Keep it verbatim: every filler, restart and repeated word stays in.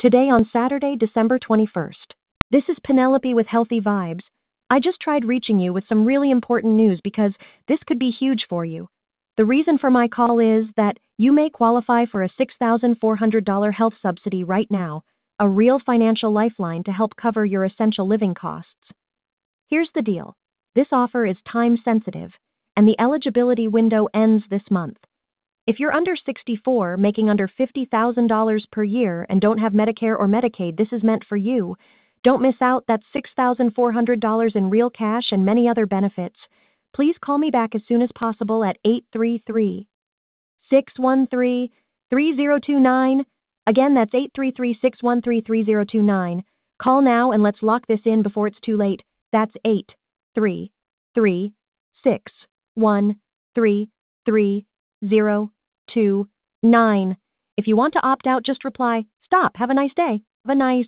Today on Saturday, December twenty-first. This is Penelope with Healthy Vibes. I just tried reaching you with some really important news because this could be huge for you. The reason for my call is that you may qualify for a six thousand four hundred dollars health subsidy right now, a real financial lifeline to help cover your essential living costs. Here's the deal. This offer is time sensitive, and the eligibility window ends this month. If you're under sixty-four, making under fifty thousand dollars per year and don't have Medicare or Medicaid, this is meant for you. Don't miss out. That's six thousand four hundred dollars in real cash and many other benefits. Please call me back as soon as possible at eight three three, six one three, three zero two nine. Again, that's eight three three, six one three, three zero two nine. Call now and let's lock this in before it's too late. That's eight three three, six one three, three zero two nine. If you want to opt out, just reply, "Stop. Have a nice day." Have a nice